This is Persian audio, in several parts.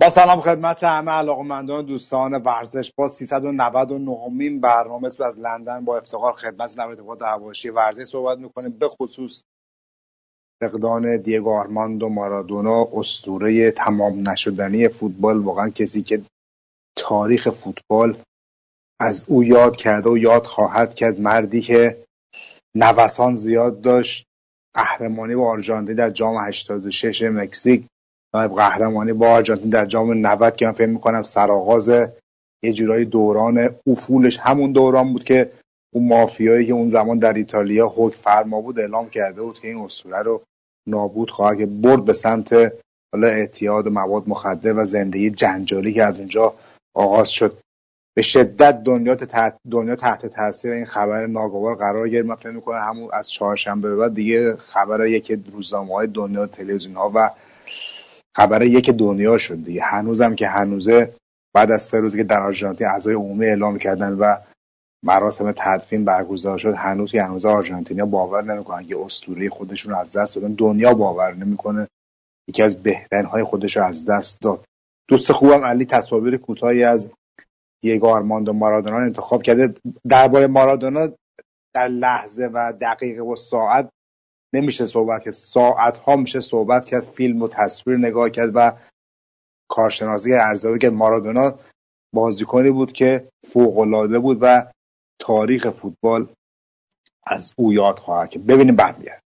با سلام خدمت همه علاقه‌مندان دوستان ورزش. با 399مین برنامه از لندن با افتخار خدمت در ارتباط حواشی ورزش صحبت میکنیم، به خصوص فقدان دیگو آرماندو مارادونا، اسطوره تمام نشدنی فوتبال. واقعا کسی که تاریخ فوتبال از او یاد کرده و یاد خواهد کرد، مردی که نوسان زیاد داشت، قهرمانی با آرژانتین در جام 86 مکزیک، قهرمانی با آرژانتین در جام 90 که من فکر می‌کنم سرآغاز یه جورایی دوران افولش همون دوران بود که اون مافیایی که اون زمان در ایتالیا حکم فرما بود اعلام کرده بود که این اسطوره رو نابود خواهد کرد، برد به سمت اعتیاد مواد مخدر و زندگی جنجالی که از اونجا آغاز شد. به شدت دنیا تحت تاثیر این خبر ناگوار قرار گرفت. من فکر می‌کنم همون از چهارشنبه به بعد دیگه خبر یک روزنامه‌های دنیا، تلویزیون‌ها و خبر یک دنیا شد دیگه. هنوزم که هنوزه، بعد از 3 روزی که در آرژانتین اعضای عمومی اعلام کردن و مراسم تدفین برگزار شد، هنوز آرژانتینیا باور نمی‌کنن که اسطوره خودشون رو از دست دادن. دنیا باور نمی‌کنه یکی از بهترین‌های خودش رو از دست داد. دوست خوبم علی تصاویر کوتاهی از دیگو آرماندو مارادونا انتخاب کرده. درباره مارادونا در لحظه و دقیقه و ساعت نمیشه صحبت کرد، ساعت‌ها میشه صحبت کرد، فیلم و تصویر نگاه کرد و کارشناسی ارزیابی کرد. مارادونا بازیکنی بود که فوق‌العاده بود و تاریخ فوتبال از او یاد خواهد کرد. ببینیم برمیگرد.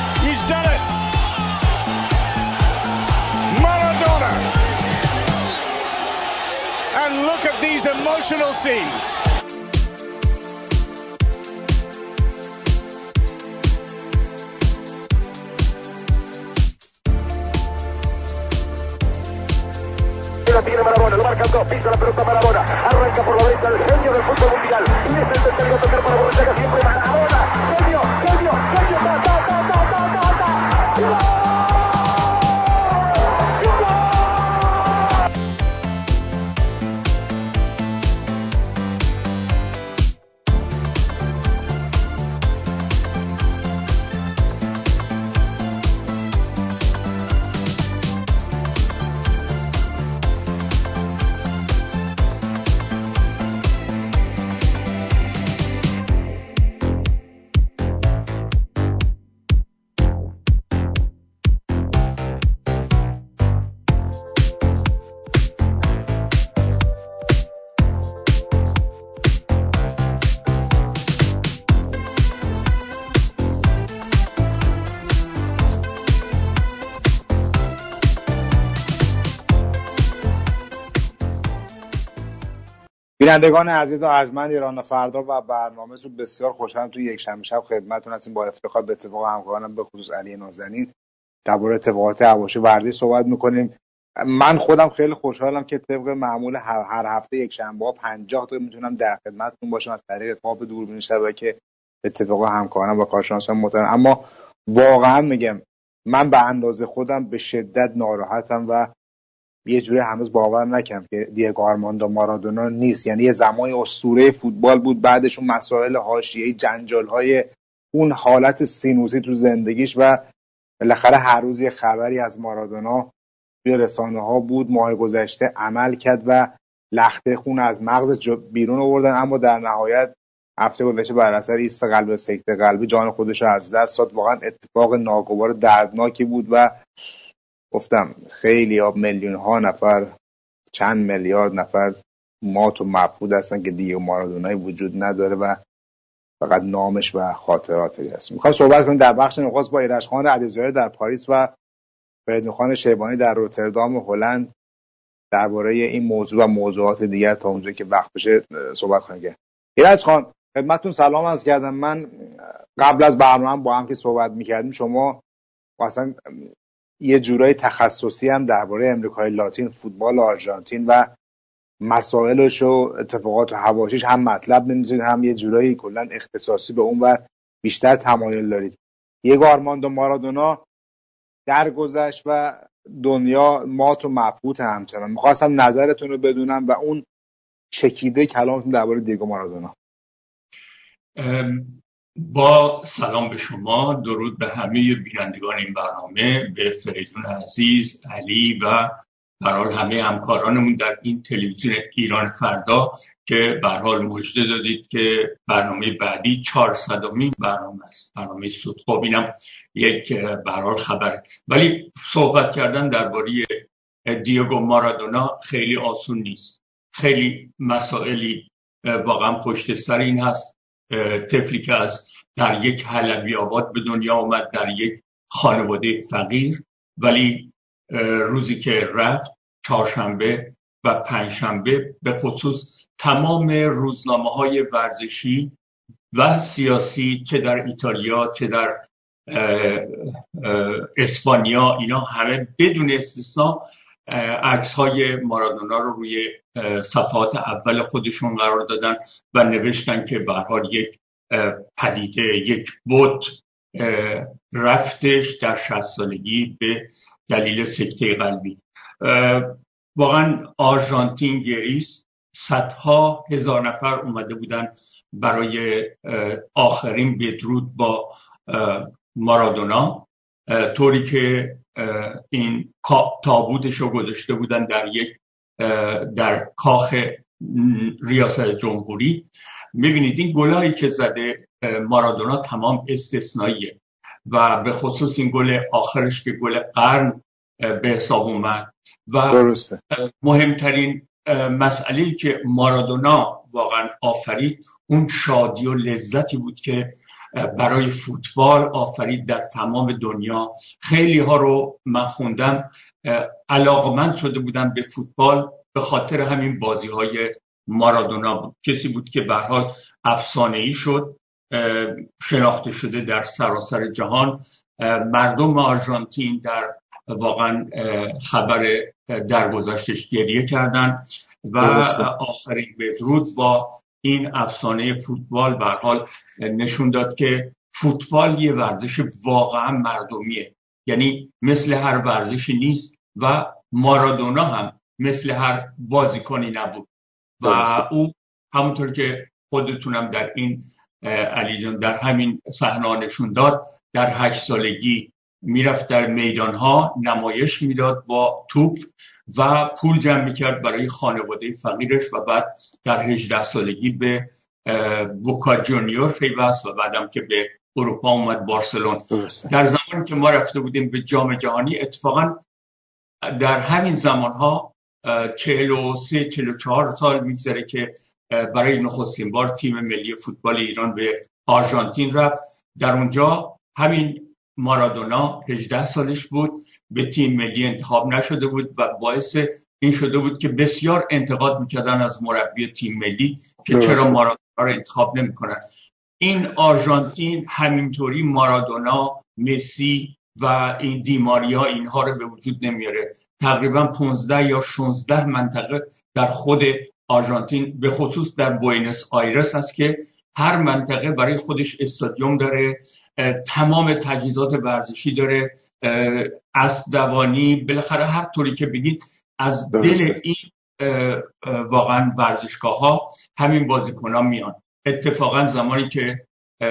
And look at these emotional scenes. La tiene Maradona, lo marcan dos, pisa la pelota Maradona, arranca por la derecha el genio del fútbol mundial, y es el tercero a tocar para Borruchaga, siempre Maradona, genio, ta. بینندگان عزیز و ارجمند ایران فردا و برنامه رو بسیار خوشحالم توی یک شنبه شب خدمتتون هستیم. با افتخار به اتفاق همکارانم به خصوص علی نازنین درباره اتفاقات حواشی ورزشی صحبت می‌کنیم. من خودم خیلی خوشحالم که طبق معمول هر هفته یک شنبه‌ها 50 دقیقه میتونم در خدمتتون باشم از طریق قاب دوربین شبکه اتفاق همکارانم و کارشناسان محترم. اما واقعا میگم من به اندازه خودم به شدت ناراحتم و یه جوری هنوز باور نکنم که دیگو آرماندو مارادونا نیست. یعنی یه زمانی اسطوره فوتبال بود، بعدش اون مسائل حاشیه‌ای، جنجال‌های اون حالت سینوسی تو زندگیش و بالاخره هر روز یه خبری از مارادونا توی رسانه‌ها بود. ماه گذشته عمل کرد و لخته خون از مغز بیرون آوردن، اما در نهایت هفته گذشته بر اثر ایست قلب و سکته قلبی جان خودش رو از دست داد. واقعا اتفاق ناگوار دردناکی بود و گفتم خیلی میلیون ها نفر، چند میلیارد نفر مات و مبهوت هستن که دیگو مارادونای وجود نداره و فقط نامش و خاطراتش هست. میخوام صحبت کنیم در بخش نخست با ایرجخان ادیبزاده در پاریس و فریدون شیبانی در روتردام هلند درباره این موضوع و موضوعات دیگر تا اونجایی که وقت بشه صحبت کنیم. ایرجخان خدمتتون سلام عرض کردم. من قبل از برنامه با هم که صحبت میکردیم شما اصلا یه جورای تخصصی هم درباره امریکای لاتین، فوتبال آرژانتین و مسائلش و اتفاقات و حواشیش هم مطلب نمی‌ذارید، هم یه جورایی کلا اختصاصی به اون و بیشتر تمایل دارید. دیگو آرماندو مارادونا درگذشت و دنیا مات و مبهوت همچنان. می‌خواستم نظرتون رو بدونم و اون چکیده کلامتون درباره دیگو مارادونا. با سلام به شما، درود به همه بینندگان این برنامه، به فریدون عزیز، علی و به هر حال همه همکارانمون در این تلویزیون ایران فردا که به هر حال مژده دادید که برنامه بعدی 400مین برنامه است، برنامه صبح. خب اینم یک به هر حال خبره. ولی صحبت کردن درباره دیگو مارادونا خیلی آسون نیست. خیلی مسائلی واقعا پشت سر این هست. طفلی که در یک حلبی آباد به دنیا آمد، در یک خانواده فقیر، ولی روزی که رفت، چهارشنبه و پنجشنبه به خصوص تمام روزنامه‌های ورزشی و سیاسی چه در ایتالیا چه در اسپانیا، اینا همه بدون استثنا عکس‌های مارادونا رو روی صفحات اول خودشون قرار دادن و نوشتن که به هر حال یک پدیده، یک بت رفتش در 60 سالگی به دلیل سکته قلبی. واقعا آرژانتین گریست. صدها هزار نفر اومده بودن برای آخرین بدرود با مارادونا، طوری که این تابوتش رو گذاشته بودن در کاخ ریاست جمهوری. میبینید این گلایی که زده مارادونا تمام استثنائیه و به خصوص این گل آخرش که گل قرن به حساب اومد و درسته. مهمترین مسئله‌ای که مارادونا واقعا آفرید اون شادی و لذتی بود که برای فوتبال آفرید در تمام دنیا. خیلی ها رو من خوندم علاقمند شده بودن به فوتبال به خاطر همین بازی های مارادونا بود. کسی بود که به هر حال افسانه‌ای شد، شناخته شده در سراسر جهان. مردم آرژانتین در واقعا خبر درگذشتش گریه کردن و آخرین بدرود با این افسانه فوتبال به هر حال نشون داد که فوتبال یه ورزش واقعا مردمیه، یعنی مثل هر ورزشی نیست و مارادونا هم مثل هر بازیکنی نبود و او همونطور که خودتونم در این علی جان در همین صحنه نشون داد، در 8 سالگی میرفت در میدانها نمایش میداد با توپ و پول جمع میکرد برای خانواده فقیرش و بعد در 18 سالگی به بوکا جونیور پیوست و بعدم که به اروپا اومد، بارسلون. در زمانی که ما رفته بودیم به جام جهانی، اتفاقا در همین زمانها 43-44 سال میگذره که برای نخستین بار تیم ملی فوتبال ایران به آرژانتین رفت. در اونجا همین مارادونا 18 سالش بود، به تیم ملی انتخاب نشده بود و باعث این شده بود که بسیار انتقاد میکردن از مربی تیم ملی که چرا مارادونا رو انتخاب نمیکنن. این آرژانتین همینطوری مارادونا، مسی و این دیماریا اینها رو به وجود نمیاره. تقریبا 15 یا 16 منطقه در خود آرژانتین به خصوص در بوئنوس آیرس هست که هر منطقه برای خودش استادیوم داره، تمام تجهیزات ورزشی داره، اسب دوانی، بالاخره هر طوری که بگید از دل این واقعا ورزشگاه ها همین بازیکن ها میان. اتفاقا زمانی که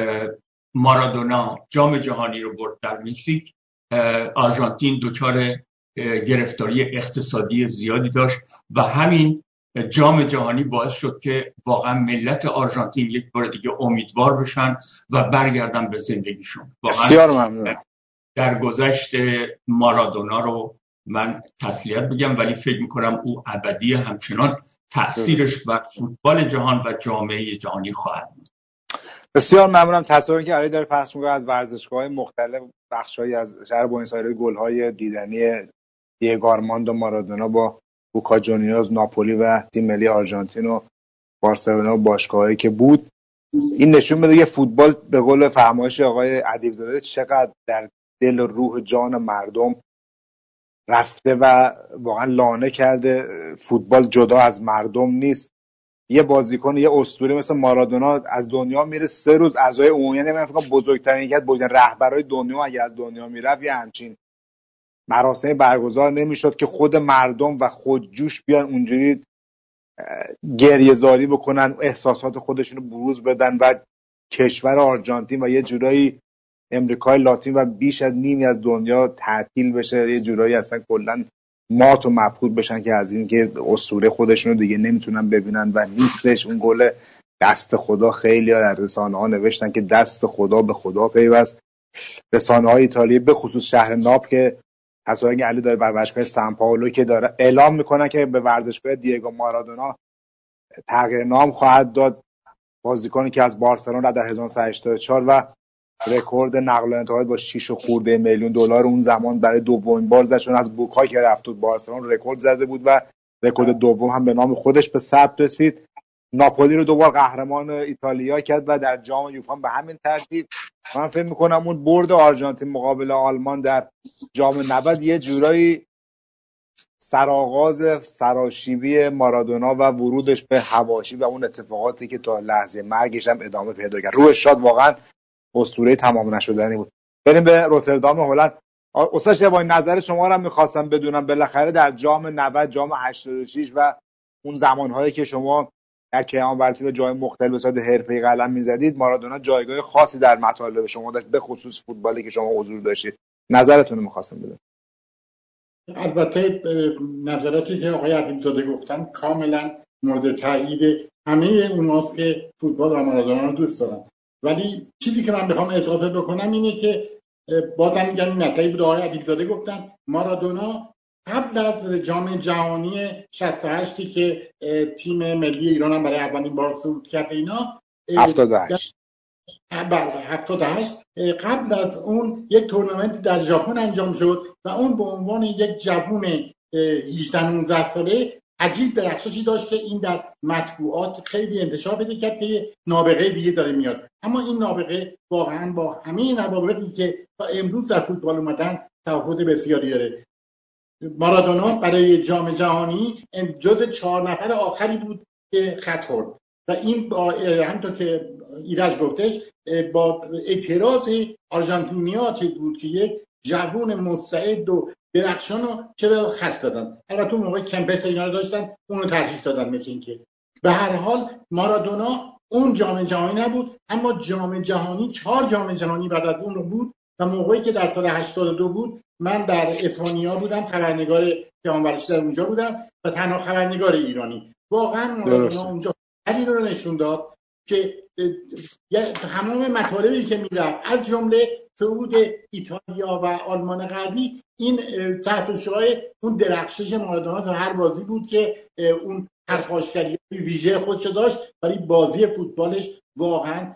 مارادونا جام جهانی رو برد در مکزیک، آرژانتین دچار گرفتاری اقتصادی زیادی داشت و همین جام جهانی باعث شد که واقعا ملت آرژانتین یک بار دیگه امیدوار بشن و برگردن به زندگیشون. بسیار ممنونم. در گذشت مارادونا رو من تسلیت بگم، ولی فکر میکنم او ابدی همچنان تأثیرش بر فوتبال جهان و جامعه جهانی خواهد بود. بسیار ممنونم. تصاویری که علی داره پخش می‌کنه از ورزشگاه‌های مختلف، بخش‌هایی از شهر بوئنوس آیرس، گل‌های دیدنی دیگو آرماندو مارادونا با بوکا جونیورز، ناپولی و تیم ملی آرژانتین و بارسلونا و باشگاهایی که بود، این نشون میده که فوتبال به قول فرمایش آقای ادیب‌زاده چقدر در دل و روح جان مردم رفته و واقعا لانه کرده. فوتبال جدا از مردم نیست. یه بازیکن، یه اسطوره مثل مارادونا از دنیا میره 3 روز اعضای عمومی، یعنی من فکر کنم بزرگترین رهبرای دنیا اگه از دنیا میرفت یه همچین مراسمی برگزار نمیشد که خود مردم و خودجوش بیان اونجوری گریه‌زاری بکنن، احساسات خودشونو بروز بدن و کشور آرژانتین و یه جورایی امریکای لاتین و بیش از نیمی از دنیا تعطیل بشه، یه جورایی اصلا کلا مات و مبهوت بشن که از این که اسطوره خودشون رو دیگه نمیتونن ببینن و نیستش. اون گل دست خدا خیلی ها در رسانه‌ها نوشتن که دست خدا به خدا پیوست. رسانه‌های ایتالیا به خصوص شهر ناپ که حسابی علی داره بر ورزشگاه سان پائولو که داره اعلام میکنه که به ورزشگاه دیگو مارادونا تغییر نام خواهد داد، بازیکنی که از بارسلون در 1984 و رکورد نقل و انتقالات با 6 خورده میلیون دلار اون زمان برای دومین بار زد، چون از بوکای که رفت بود بارسلون رکورد زده بود و رکورد دوم هم به نام خودش به ثبت رسید. ناپولی رو دوبار قهرمان ایتالیا کرد و در جام یوفا به همین ترتیب. من فکر می‌کنم اون برد آرژانتین مقابل آلمان در جام 90 یه جورایی سرآغاز سراشیبی مارادونا و ورودش به حواشی و اون اتفاقاتی که تا لحظه مرگش هم ادامه پیدا کرد. روح شاد واقعا اسطوره تمام نشدنی بود. بریم به روتردام هلند. استاد شبانی نظر شما رو می‌خواستم بدونم، بالاخره در جام 90 جام 86 و اون زمانهایی که شما در کیهان ورزشی و جای مختلف به صورت حرفه‌ای قلم می‌زدید، مارادونا جایگاه خاصی در مطالب شما داشت، به خصوص فوتبالی که شما حضور داشتید. نظرتون رو می‌خواستم بدونم. البته نظراتی که آقای عبیدزاده گفتن کاملا مورد تایید همه اوناست که فوتبال و مارادونا رو دوست دارن، ولی چیزی که من بخوام اضافه بکنم اینه که بازم میگم این مطلبی بود آقای عبیدزاده گفتن. مارادونا قبل از جام جهانی 68 که تیم ملی ایران هم برای اولین بار صعود کرد، اینا 78 قبل از اون یک تورنمنت در ژاپن انجام شد و اون به عنوان یک جوون 18-19 ساله عجیب درخششی داشت که این در مطبوعات خیلی انتشار پیدا کرد که نابغه دیگه داره میاد. اما این نابغه واقعا با همه نوابغی که تا امروز در فوتبال اومدن تفاوت بسیاری داره. مارادونا برای جام جهانی جز 4 نفر آخری بود که خط خورد و این همونطور که ایرج گفتش با اعتراض آرژانتینیا چه بود که یک جوون مستعد و درخشان رو چرا خط دادن. البته اون موقع کمپس اینا رو داشتن، اون رو ترجیح دادن. مثل این که به هر حال مارادونا اون جام جهانی نبود، اما جام جهانی 4 جام جهانی بعد از اون رو بود و موقعی که در سال 82 بود من در اسپانیا بودم، خبرنگار کیهان ورزشی در اونجا بودم و تنها خبرنگار ایرانی. واقعا مارادونا اونجا علی رو نشون داد که همه مطالبی که میرفت از جمله صعود ایتالیا و آلمان غربی این تحت شعاع اون درخشش مارادونا تو هر بازی بود که اون پرخاشگری ویژه خودشو داشت، ولی بازی فوتبالش واقعا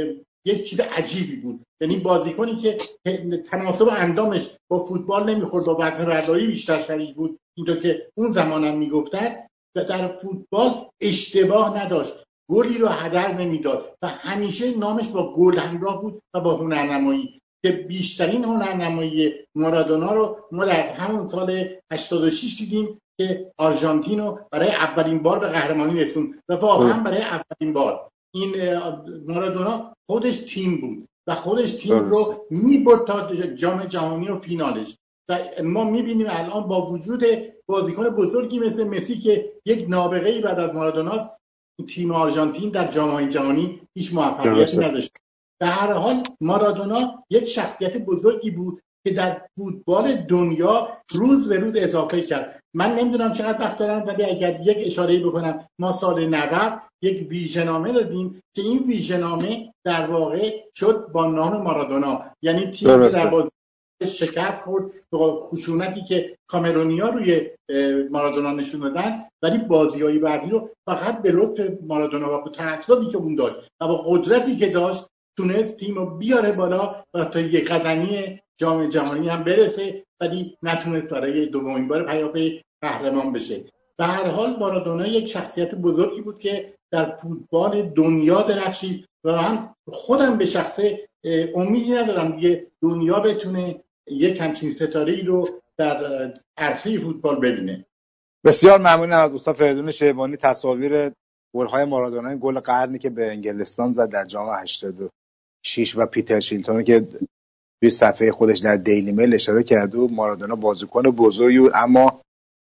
یک چیز عجیبی بود. یعنی بازیکنی که تناسب اندامش با فوتبال نمیخورد، با وزن برداری بیشتر شریک بود، اینطور که اون زمانم میگفتن، و در فوتبال اشتباه نداشت، گلی رو هدر نمیداد و همیشه نامش با گل همراه بود و با هنرنمایی، که بیشترین هنرنمایی مارادونا رو ما در همون سال 86 دیدیم که آرژانتین رو برای اولین بار به قهرمانی رسوند و واقعا برای اولین بار این مارادونا خودش تیم بود و خودش تیم رو میبرد تا جام جهانی و فینالش. و ما میبینیم الان با وجود بازیکن بزرگی مثل مسی که یک نابغه‌ای بعد از مارادوناست، تیم آرژانتین در جام جهانی هیچ موفقیتی نداشت. در هر حال مارادونا یک شخصیت بزرگی بود که در فوتبال دنیا روز به روز اضافه کرد. من نمیدونم چقدر وقت دارم، ولی اگر یک اشاره‌ای بکنم، ما سال 90 یک ویژه‌نامه دادیم که این ویژه‌نامه در واقع شد با نام مارادونا، یعنی تیمی که در بازی شکست خورد با خشونتی که کامرونیا روی مارادونا نشون دادن، ولی بازی‌های بعدی رو فقط به لطف مارادونا و با تعصبی که اون داشت و با قدرتی که داشت تونست تیم رو بیاره بالا و تا یک قدمی جام جهانی هم برسه، ولی نتونست برای دومین بار پیاپی قهرمان بشه. به هر حال مارادونا یک شخصیت بزرگی بود که در فوتبال دنیا درخشید و من خودم به شخصه امیدی ندارم دیگه دنیا بتونه یک همچین ستاره‌ای رو در عرصه فوتبال ببینه. بسیار ممنونم از استاد فریدون شیبانی. تصاویر گل‌های مارادونا، گل قرنی که به انگلستان زد در جام 86 و پیتر شیلتون که توی صفحه خودش در دیلی میل اشاره کرده و مارادونا بازیکن بزرگی بود، اما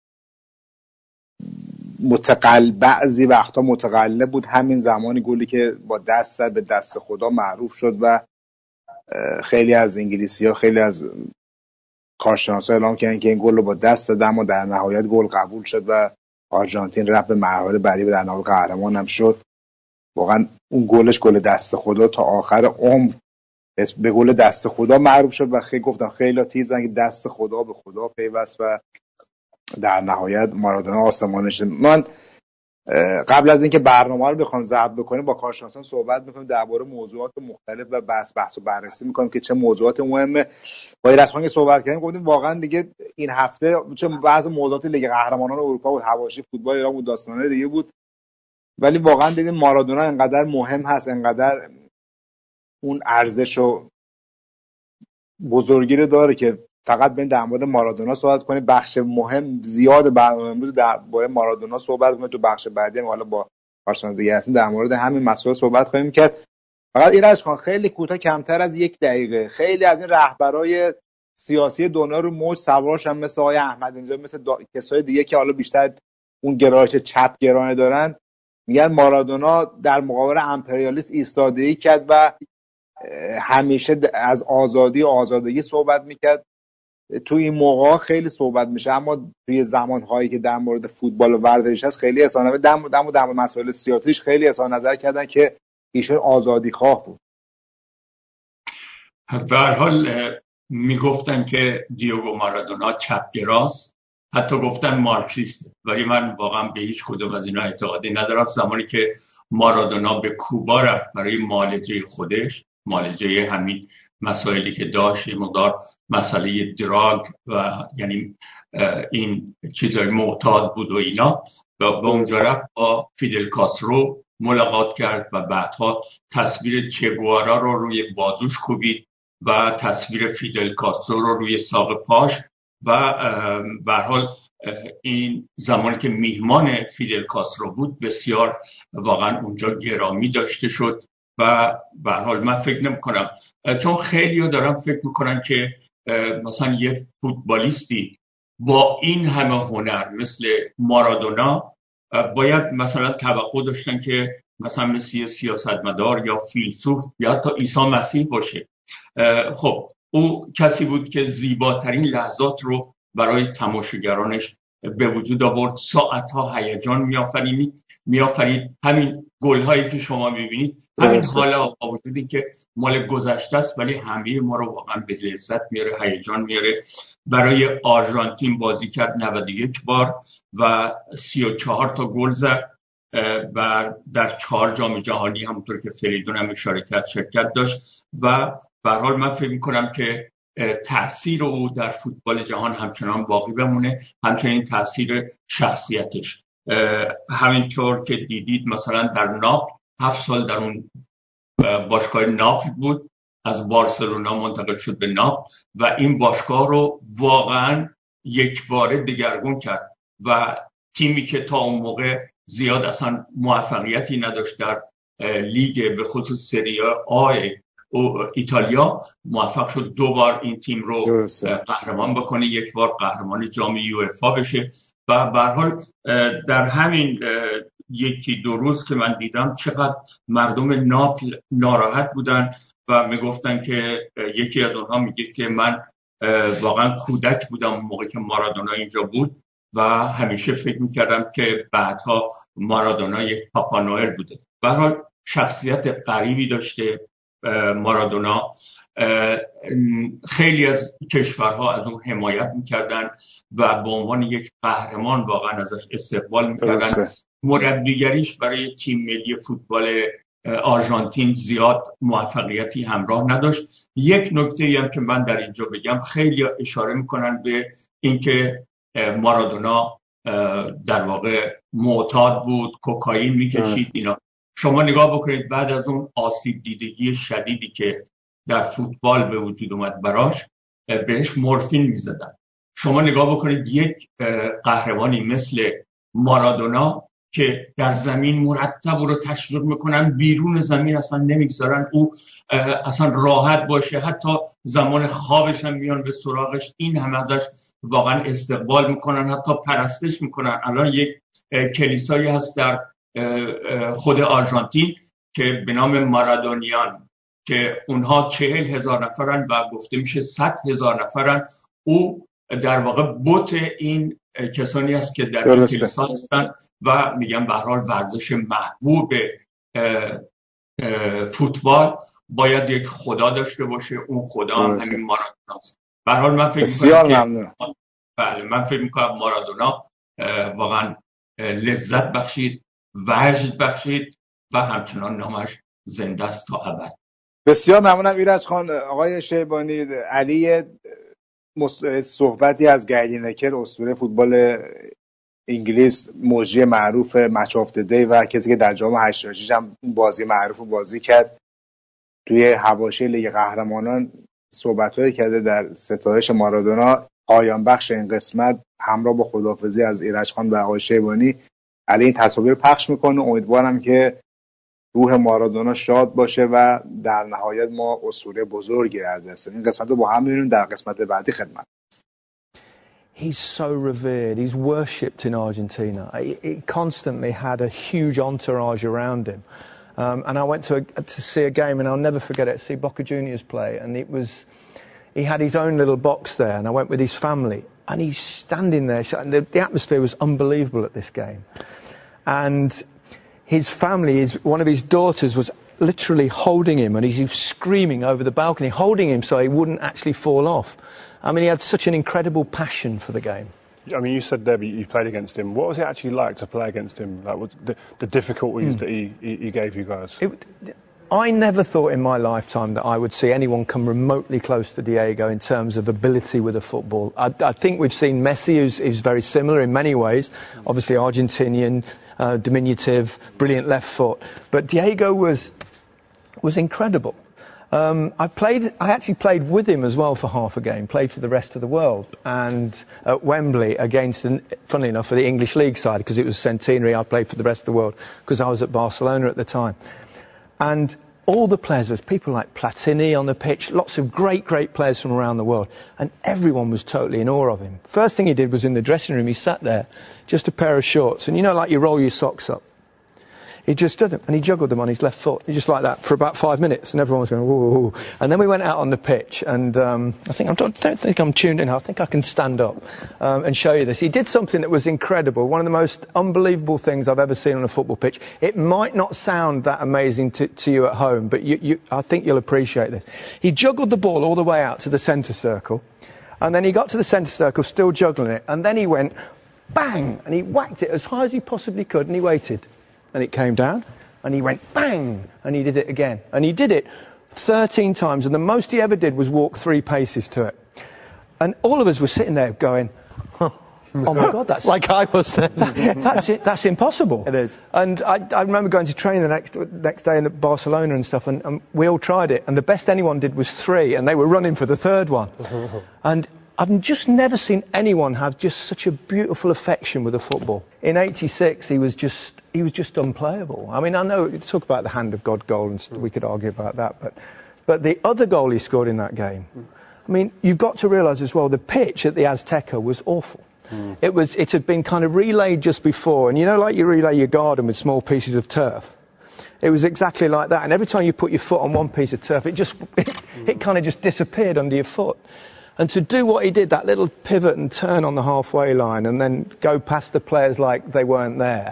بعضی وقتا متقلب بود. همین زمانی گلی که با دست زد به دست خدا معروف شد و خیلی از انگلیسی‌ها، خیلی از کارشناسا اعلام کردن که این گل رو با دست دادن و در نهایت گل قبول شد و آرژانتین رفت به مراحل بعدی و در نهایت قهرمان هم شد. واقعا اون گلش گل دست خدا تا آخر عمر به گل دست خدا معروف شد و خیلی گفتم خیلی تیزن که دست خدا به خدا پیوست و در نهایت مارادونا آسمانش. من قبل از اینکه برنامه رو بخوام ضبط بکنیم با کارشناسان صحبت می‌کنیم درباره موضوعات مختلف و بحث و بررسی می‌کنیم که چه موضوعات مهمه. با ایرج صحبت کردیم گفتیم واقعا دیگه این هفته چه بعضی موضوعات لیگ قهرمانان اروپا بود، حواشی فوتبال ایران بود، داستانای دیگه بود، ولی واقعا دیدیم مارادونا انقدر مهم هست، انقدر اون ارزش و بزرگی رو داره که فقط ببین در مورد مارادونا صحبت کنیم. بخش مهم زیاد برنامه امروز درباره مارادونا صحبت کنیم. تو بخش بعدی هم حالا با کارشناس دیگه هستیم در مورد همین مسائل صحبت خواهیم کرد. فقط ایرج خان خیلی کوتاه، کمتر از 1 دقیقه، خیلی از این رهبرای سیاسی دنیا رو موج سوارشن مثل آقای احمد اینجا، مثل کسای دیگه که حالا بیشتر اون گرایش چپ گرایانه دارن، میگن مارادونا در مقابل امپریالیسم ایستادگی کرد و همیشه از آزادی و آزادگی صحبت میکرد. تو این موقع خیلی صحبت میشه، اما توی زمانهایی که در مورد فوتبال و ورزش هست خیلی اظهار نظر در مورد مسائل سیاسیش خیلی اظهار نظر کردن که ایشون آزادی خواه بود. به هر حال میگفتن که دیگو مارادونا چپگراست، حتی گفتن مارکسیسته، ولی من واقعا به هیچ کدوم از اینا اعتقادی ندارم. زمانی که مارادونا به کوبا رفت برای معالجه خودش، معالجه همین مسائلی که داشت، این مقدار مسئله دراگ و یعنی این چیزای معتاد بود و اینا، و اونجا رفت با فیدل کاسترو ملاقات کرد و بعدها تصویر چگوارا رو روی بازوش کوبید و تصویر فیدل کاسترو رو روی ساق پاش و به هر حال این زمانی که میهمان فیدل کاسترو بود بسیار واقعا اونجا گرامی داشته شد. و به هر حال من فکر نمی‌کنم، چون خیلی‌ها دارن فکر می‌کنن که مثلا یه فوتبالیستی با این همه هنر مثل مارادونا باید مثلا توقع داشتن که مثلا مثل سیاستمدار یا فیلسوف یا حتی عیسی مسیح باشه. خب او کسی بود که زیباترین لحظات رو برای تماشاگرانش به وجود آورد، ساعتها هیجان می‌آفرید. همین گل‌هایی که شما می‌بینید، همین حالا با وجودی که مال گذشته است ولی همه ما رو واقعا به لذت میاره، هیجان میاره. برای آرژانتین بازی کرد 91 بار و 34 تا گل زد و در 4 جام جهانی همونطور که فریدون هم اشاره کرد شرکت داشت و به هر حال من فکر می‌کنم که تأثیر او در فوتبال جهان همچنان باقی بمونه، همچنین تأثیر شخصیتش. همینطور که دیدید مثلا در ناپل 7 سال در اون باشگاه ناپل بود، از بارسلونا منتقل شد به ناپل و این باشگاه رو واقعا یک باره دگرگون کرد و تیمی که تا اون موقع زیاد اصلا موفقیتی نداشت در لیگ به خصوص سری آ ایتالیا، موفق شد 2 بار این تیم رو قهرمان بکنه، 1 بار قهرمان جام یوفا بشه. و به هر حال در همین 1-2 روز که من دیدم چقدر مردم ناپل ناراحت بودن و میگفتن که یکی از اونها میگه که من واقعا کودک بودم موقعی که مارادونا اینجا بود و همیشه فکر میکردم که بعدها مارادونا یک پاپا نوئل بوده. به هر حال شخصیت غریبی داشته مارادونا. خیلی از کشورها از اون حمایت میکردن و به عنوان یک قهرمان واقعا ازش استقبال میکردن. مربیگریش برای تیم ملی فوتبال آرژانتین زیاد موفقیتی همراه نداشت. یک نکته هم که من در اینجا بگم، خیلی اشاره میکنن به اینکه مارادونا در واقع معتاد بود، کوکائین میکشید اینا. شما نگاه بکنید بعد از اون آسیب دیدگی شدیدی که در فوتبال به وجود اومد براش، بهش مورفین میزدن. شما نگاه بکنید یک قهرمانی مثل مارادونا که در زمین مرتب رو تشویق میکنن، بیرون زمین اصلا نمیگذارن او اصلا راحت باشه، حتی زمان خوابش هم میان به سراغش، این هم ازش واقعا استقبال میکنن، حتی پرستش میکنن. الان یک کلیسایی هست در خود آرژانتین که به نام مارادونیان که اونها 40,000 نفرن و گفته میشه 100,000 نفرن. او در واقع بوت این کسانی است که در کلیسا هستن و میگن به هر حال ورزش محبوب فوتبال باید یک خدا داشته باشه، اون خدا هم همین مارادونا است. به هر حال من فکر می‌کنم مارادونا واقعا لذت بخشید، وجد بخشید و همچنان نامش زنده است تا ابد. بسیار ممنونم ایرج خان. آقای شیبانی، علی صحبتی از گری لینکر اسطوره فوتبال انگلیس، مجری معروف مچ آف دی دی و کسی که در جام 86 هم بازی معروف بازی کرد، توی حواشی لیگ قهرمانان صحبت‌هایی کرده در ستایش مارادونا. پایان بخش این قسمت همراه با خداحافظی از ایرج خان و آقای شیبانی علی این تصاویر پخش میکنه. امیدوارم که روح مارادونا شاد باشه و در نهایت ما اسطوره بزرگی در دست. این قسمت رو با هم می‌بینیم در قسمت بعدی خدمت. He's so revered. He's worshipped in Argentina. He constantly had a huge entourage around him. And I went to see a game, and I'll never forget it, see Boca Juniors play. And he had his own little box there, and I went with his family. And he's standing there, and the atmosphere was unbelievable at this game. And his family, one of his daughters was literally holding him, and he was screaming over the balcony, holding him so he wouldn't actually fall off. I mean, he had such an incredible passion for the game. I mean, you said, Debbie, you played against him. What was it actually like to play against him? Like, what the difficulties that he gave you guys? I never thought in my lifetime that I would see anyone come remotely close to Diego in terms of ability with a football. I think we've seen Messi, who's very similar in many ways. Obviously, Argentinian, diminutive, brilliant left foot. But Diego was incredible. I actually played with him as well for half a game, played for the rest of the world, and at Wembley against, funnily enough, for the English League side, because it was centenary. I played for the rest of the world because I was at Barcelona at the time. And all the players, there was people like Platini on the pitch, lots of great players from around the world, and everyone was totally in awe of him. First thing he did was in the dressing room, he sat there, just a pair of shorts, and you know, like you roll your socks up. He just stood them, and he juggled them on his left foot, just like that, for about 5 minutes, and everyone was going, whoa. And then we went out on the pitch, and I don't think I'm tuned in. I think I can stand up and show you this. He did something that was incredible, one of the most unbelievable things I've ever seen on a football pitch. It might not sound that amazing to you at home, but I think you'll appreciate this. He juggled the ball all the way out to the centre circle, and then he got to the centre circle, still juggling it, and then he went, bang, and he whacked it as high as he possibly could, and he waited. And it came down, and he went bang, and he did it again. And he did it 13 times, and the most he ever did was walk 3 paces to it. And all of us were sitting there going, oh my God, that's... like I was then. That's impossible. It is. And I remember going to training the next day in Barcelona and stuff, and we all tried it, and the best anyone did was 3, and they were running for the 3rd one. And I've just never seen anyone have just such a beautiful affection with a football. In '86, he was just unplayable. I mean, I know you talk about the hand of God goal, and we could argue about that, but the other goal he scored in that game. I mean, you've got to realise as well, the pitch at the Azteca was awful. It had been kind of relayed just before, and you know, like you relay your garden with small pieces of turf. It was exactly like that, and every time you put your foot on one piece of turf, it kind of just disappeared under your foot. And to do what he did, that little pivot and turn on the halfway line and then go past the players like they weren't there,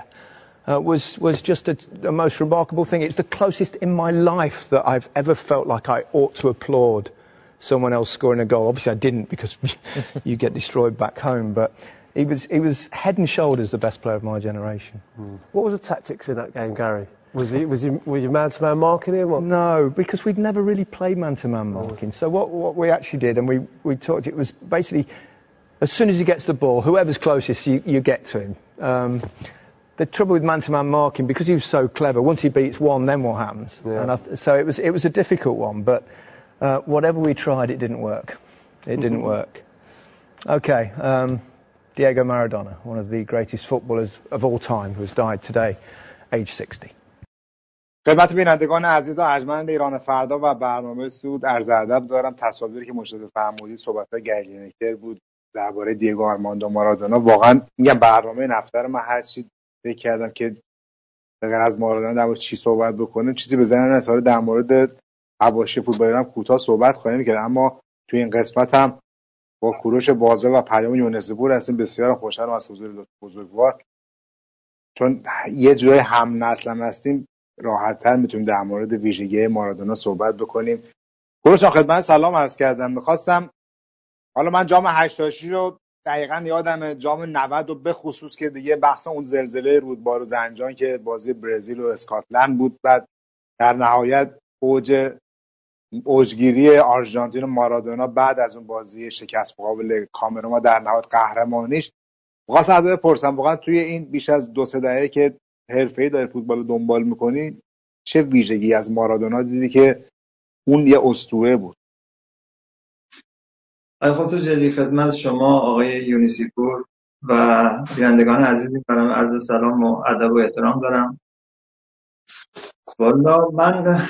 was just a most remarkable thing. It's the closest in my life that I've ever felt like I ought to applaud someone else scoring a goal. Obviously I didn't, because you get destroyed back home, but he was head and shoulders the best player of my generation. What were the tactics in that game, Gary? Were you man-to-man marking him? Or? No, because we'd never really played man-to-man marking. So what we actually did, and we talked, it was basically, as soon as he gets the ball, whoever's closest, you get to him. The trouble with man-to-man marking, because he was so clever, once he beats one, then what happens? Yeah. And so it was a difficult one, but whatever we tried, it didn't work. It didn't work. Okay, Diego Maradona, one of the greatest footballers of all time, who has died today, age 60. خدمت بینندگان عزیز و ارجمند ایران فردا و برنامه سود عرض ادب دارم. تصاویری که مشاهده فرمودید صحبت‌های گری لینکر بود درباره دیگو آرماندو مارادونا. واقعا میگم برنامه نفتر من هر چی فکر کردم که غیر از مارادونا در مورد چی صحبت بکنیم چیزی به ذهنم نرسید. در مورد حواشی فوتبال هم کوتاه صحبت خواهیم کرد، اما توی این قسمت هم با کوروش بازار و پیام یونسپور هستیم. بسیار خوشحالم از حضور بزرگوار، چون یه جای هم نسل هم هستیم راحت‌تر میتونیم در مورد ویژگی مارادونا صحبت بکنیم. کوروش جان خدمت سلام عرض کردم. می‌خواستم، حالا من جام 86 رو دقیقاً یادمه، جام 90 رو به خصوص که دیگه بحث اون زلزله رودبار و زنجان که بازی برزیل و اسکاتلند بود، بعد در نهایت اوجگیری آرژانتین و مارادونا بعد از اون بازی شکست مقابل کامرون و در نهایت قهرمانیش. واقعا ازت بپرسم، واقعا توی این بیش از 2-3 دهه که حرفه‌ای داری فوتبال رو دنبال می‌کنی، چه ویژگی از مارادونا دیدی که اون یه اسطوره بود؟ خصوص جدی خدمت شما آقای یونسپور و بینندگان عزیزی برام عرض سلام و ادب و احترام دارم. والا من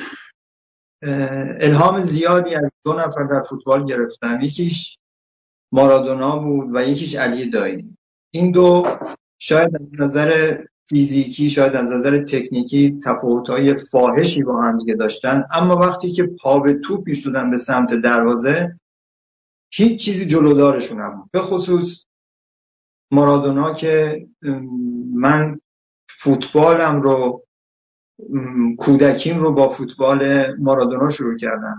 الهام زیادی از 2 نفر در فوتبال گرفتم، یکیش مارادونا بود و یکیش علی دایی. این دو شاید از نظر فیزیکی، شاید از نظر تکنیکی تفاوت‌های فاحشی با هم دیگه داشتن، اما وقتی که پا به توپ می‌شدن به سمت دروازه هیچ چیزی جلودارشون نبود. به خصوص مارادونا که من فوتبالم رو، کودکیم رو با فوتبال مارادونا شروع کردم.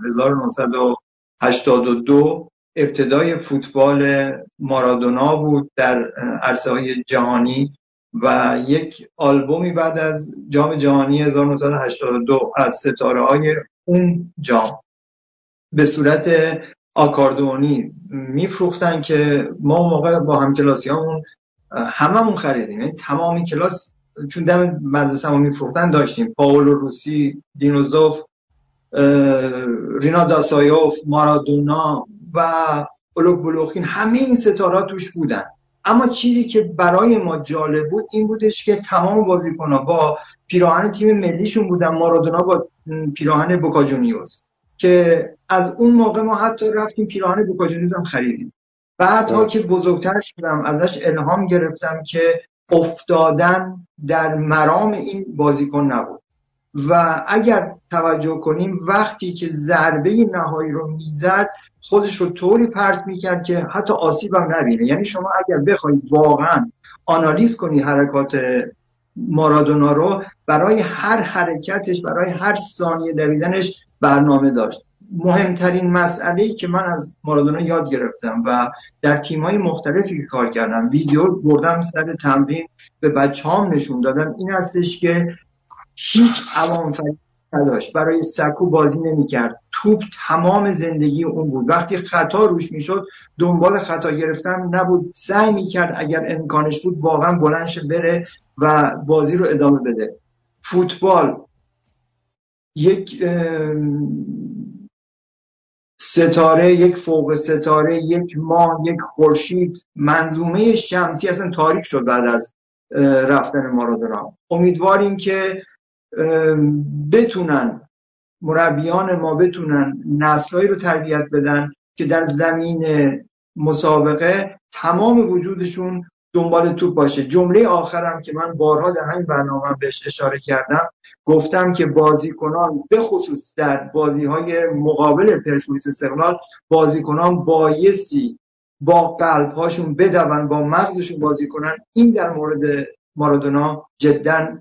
1982 ابتدای فوتبال مارادونا بود در عرصه‌های جهانی و یک آلبومی بعد از جام جهانی 1982 از ستاره‌های اون جام به صورت آکاردئونی میفروختن که ما موقع با همکلاسیامون هممون خریدیم، یعنی تمام کلاس، چون دم مدرسه‌مون میفروختن داشتیم. پائولو روسی، دینوزوف، رینا داسایوف، مارادونا و اولوگ بلوخین، همه این ستاره‌ها توش بودن. اما چیزی که برای ما جالب بود این بودش که تمام بازیکن‌ها با پیراهن تیم ملیشون بودن. مارادونا با پیراهن بوکا جونیورز که از اون موقع ما حتی رفتیم پیراهن بوکا جونیورز هم خریدیم. بعدها که بزرگتر شدم ازش الهام گرفتم که افتادن در مرام این بازیکن نبود و اگر توجه کنیم وقتی که ضربه نهایی رو میزد خودش رو طوری پرت میکرد که حتی آسیب هم نبینه. یعنی شما اگر بخواید واقعا آنالیز کنی حرکات مارادونا رو، برای هر حرکتش، برای هر ثانیه دویدنش برنامه داشت. مهمترین مسئله‌ای که من از مارادونا یاد گرفتم و در تیم‌های مختلفی که کار کردم، ویدیو بردم سر تمرین به بچه‌هام نشون دادم، این هستش که هیچ عوام‌فریبی نداشت، برای سکو بازی نمی‌کرد، توپ تمام زندگی اون بود. وقتی خطا روش میشد دنبال خطا گرفتن نبود، سعی می‌کرد اگر امکانش بود واقعا بلند شه بره و بازی رو ادامه بده. فوتبال یک ستاره، یک فوق ستاره، یک ماه، یک خورشید، منظومه شمسی اصلا تاریک شد بعد از رفتن مارادونا. امیدواریم که بتونن مربیان ما بتونن نسل‌هایی رو تربیت بدن که در زمین مسابقه تمام وجودشون دنبال توپ باشه. جمله آخرم که من بارها در همین برنامه بهش اشاره کردم، گفتم که بازیکنان به خصوص در بازی‌های مقابل پرسپولیس استقلال، بازیکنان بایستی با قلب‌هاشون بدون، با مغزشون بازی کنن. این در مورد مارادونا جداً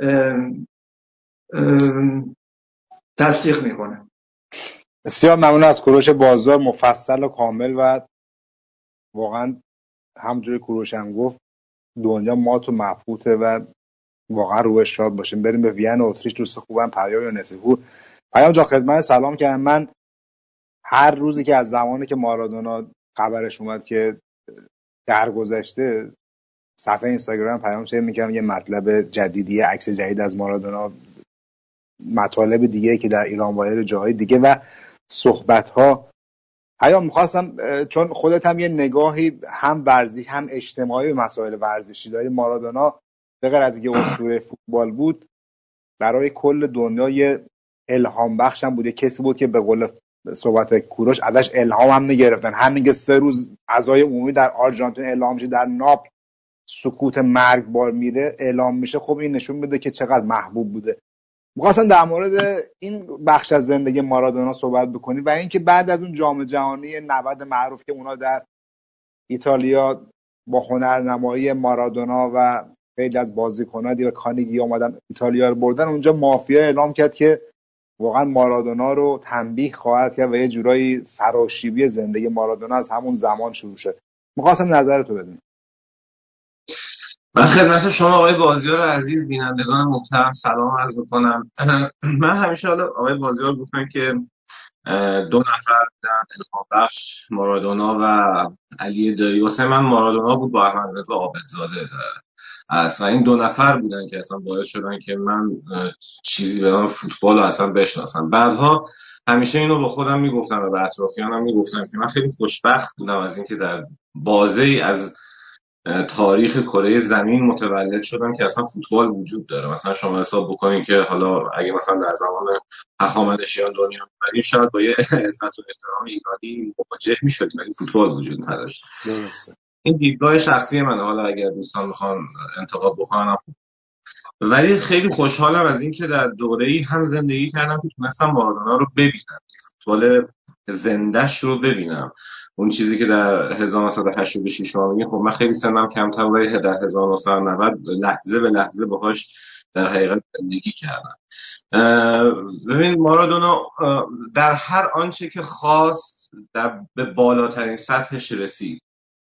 تصدیق میکنه. بسیار ممنون از کوروش بازار، مفصل و کامل و واقعا همونجوری کوروش هم گفت دنیا مات و مبهوته و واقعا روش شاد باشیم. بریم به وین اتریش. دوست خوبم پیام یونسپور. پیام جان خدمت سلام کردم. من هر روزی که از زمانی که مارادونا خبرش اومد که درگذشته، صفحه اینستاگرام پیام چه میگم یه مطلب جدیدی، عکس جدید از مارادونا، مطالب دیگه که در ایران وایرال جاهای دیگه و صحبت‌ها. پیام می‌خواستم، چون خودت هم یه نگاهی هم ورزشی هم اجتماعی به مسائل ورزشی داری، مارادونا به غیر از اینکه اسطوره فوتبال بود برای کل دنیا یه الهام بخش هم بود، یه کسی بود که به قول صحبت کوروش ازش الهام هم می‌گرفتن. همین که 3 روز عزای عمومی در آرژانتین اعلام میشه، در ناپل سکوت مرگبار میره اعلام میشه، خب این نشون میده که چقدر محبوب بوده. می‌خواستم در مورد این بخش از زندگی مارادونا صحبت بکنیم و اینکه بعد از اون جام جهانی 90 معروف که اونا در ایتالیا با هنرنمایی مارادونا و خیلی از بازیکن‌ها دیگه کانیگی اومدن ایتالیا رو بردن، اونجا مافیا اعلام کرد که واقعا مارادونا رو تنبیه خواهد کرد و یه جورایی سراشیبی زندگی مارادونا از همون زمان شروع شد. می‌خواستم نظرتو بدونم. من خدمت شما آقای بازیار عزیز، بینندگان محترم سلام عرض می‌کنم. من همیشه حالا آقای بازیار گفتن که دو نفر بودن، الهام بخش مارادونا و علی دایی. واسه من مارادونا بود با احمد رضا عابدزاده اصلا این دو نفر بودن که اصلا باعث شدن که من چیزی به نام فوتبال رو اصلا بشناسم. بعدها همیشه اینو با خودم میگفتم و به اطرافیانم میگفتم که من خیلی خوشبخت بودم از اینکه در بازی از تاریخ کره زمین متولد شدم که اصلا فوتبال وجود داره. مثلا شما حساب بکنید که حالا اگه مثلا در زمان هخامنشیان دنیا می‌بریم شاید با یه عزت و احترام ایرانی مواجه می‌شدیم، ولی فوتبال وجود نداشت. درسته. این دیدگاه شخصی منه، حالا اگر دوستان میخوان انتقاد بکنن. ولی خیلی خوشحالم از اینکه در دوره‌ای هم زندگی کردم که تونستم مارادونا رو ببینم، فوتبال زنده‌ش رو ببینم. اون چیزی که در 1986 ما میگیم، خب من خیلی سنم کمتر بود، ولی در 1990 لحظه به لحظه باهاش در حقیقت زندگی کردم. ببین مارادونا در هر آنچه که خواست به بالاترین سطحش رسید.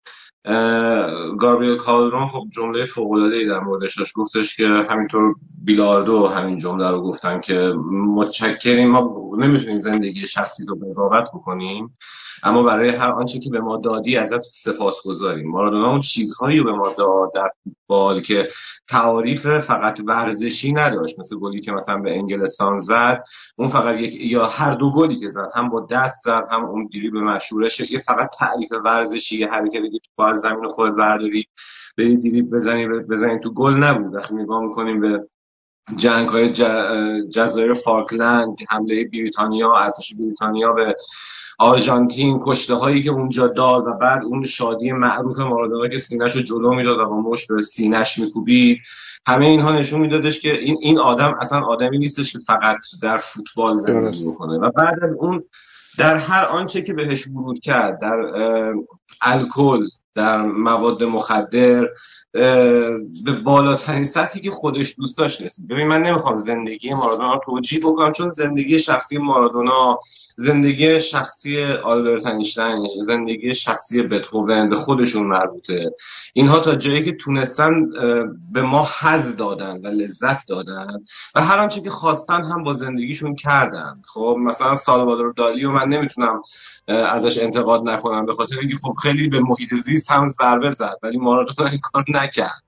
گابریل کالدرون خب جمله فوق‌العاده‌ای در موردش داشت، گفتش که همینطور بیلاردو همین جمله رو گفتن که متشکریم، ما نمیتونیم زندگی شخصی رو قضاوت بکنیم، اما برای هر آنچه که به ما دادی ازت سپاسگزاریم. مارادونا اون چیزهایی رو به ما داد در فوتبال که تعاریف فقط ورزشی نداشت، مثل گلی که مثلا به انگلستان زد، اون فقط یا هر دو گلی که زد، هم با دست زد هم اون دریبل مشهورش، یه فقط تعریف ورزشی، یه حرکتی که تو از زمین خودت برداری به دریبل بزنی تو گل نبود. وقتی نگاه می‌کنیم به جنگ‌های جزایر فالکلند، حمله بریتانیا، ارتش بریتانیا به آرژانتین، کشته هایی که اونجا داد و بعد اون شادی معروف مارادونا که سینه‌شو جلو میداد و با مشت به سینه‌ش میکوبید، همه اینها نشون میدادش که این آدم اصلا آدمی نیستش که فقط در فوتبال زندگی میکنه. و بعد از اون در هر آنچه که بهش ورود کرد، در الکل، در مواد مخدر، به بالاترین سطحی که خودش دوست داشت رسید. ببین من نمیخوام زندگی مارادونا رو توجیه بکنم، چون زندگی شخصی مارادونا، زندگی شخصی آلبرت اینشتین، زندگی شخصی بتهوون به خودشون مربوطه. اینها تا جایی که تونستن به ما حظ دادن و لذت دادن و هر آنچه که خواستن هم با زندگیشون کردن. خب مثلا سالوادور دالی و من نمیتونم ازش انتقاد نکنم، به خاطر اینکه خب خیلی به محیط زیست هم ضربه زد، ولی مارادونا این کار نکرد.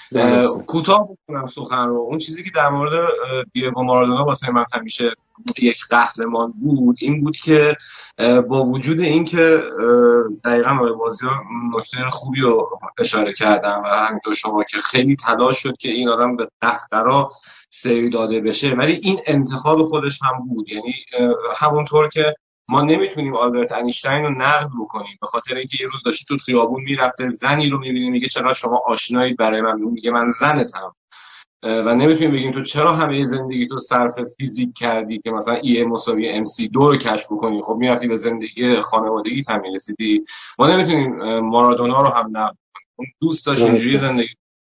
کوتاه بکنم سخن رو، اون چیزی که در مورد دیگو مارادونا واسه من همیشه یک قهرمان بود این بود که با وجود این که دقیقاً برای بازی‌ها نکته خوبی رو اشاره کردم و همینطور شما که خیلی تلاش شد که این آدم به قهقرا سری داده بشه، ولی این انتخاب خودش هم بود. یعنی همونطور که ما نمیتونیم آلبرت اینشتین رو نقد بکنیم به خاطر اینکه یه روز داشته تو خیابون میرفته، زنی رو میبینه میگه چقدر شما آشنایید برای من، میگه من زنتم، و نمیتونیم بگیم تو چرا همه زندگی تو صرف فیزیک کردی که مثلا E=MC2 رو کشف بکنی، خب میرفتی به زندگی خانوادگی هم میرسیدی. ما نمیتونیم مارادونا رو هم نقد کنیم، دوست داشت اینجوری زندگی.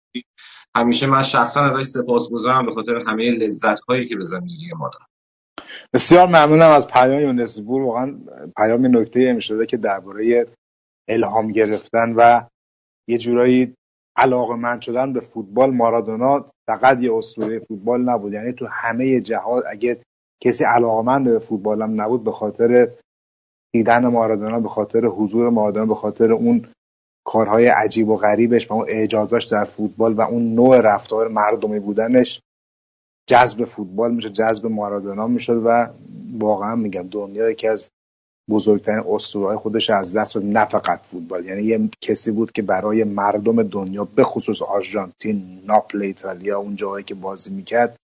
همیشه من شخصا ازش سپاسگزارم به خاطر همه لذت‌هایی که به زندگی ما داد. بسیار ممنونم از پیام یونسپور، واقعا پیام نکته امشده که درباره الهام گرفتن و یه جورایی علاقه‌مند شدن به فوتبال. مارادونا فقط یه اسطوره فوتبال نبود، یعنی تو همه جهات اگه کسی علاقه‌مند به فوتبال هم نبود، به خاطر دیدن مارادونا، به خاطر حضور مارادونا، به خاطر اون کارهای عجیب و غریبش و اون اعجازاش در فوتبال و اون نوع رفتار مردمی بودنش جذب فوتبال میشه، جذب مارادونا میشد و واقعا میگم دنیا یکی از بزرگترین اسطوره‌های خودش از دست داد. نه فقط فوتبال، یعنی یه کسی بود که برای مردم دنیا به خصوص آرژانتین، ناپل، ایتالیا، اون جاهایی که بازی میکرد،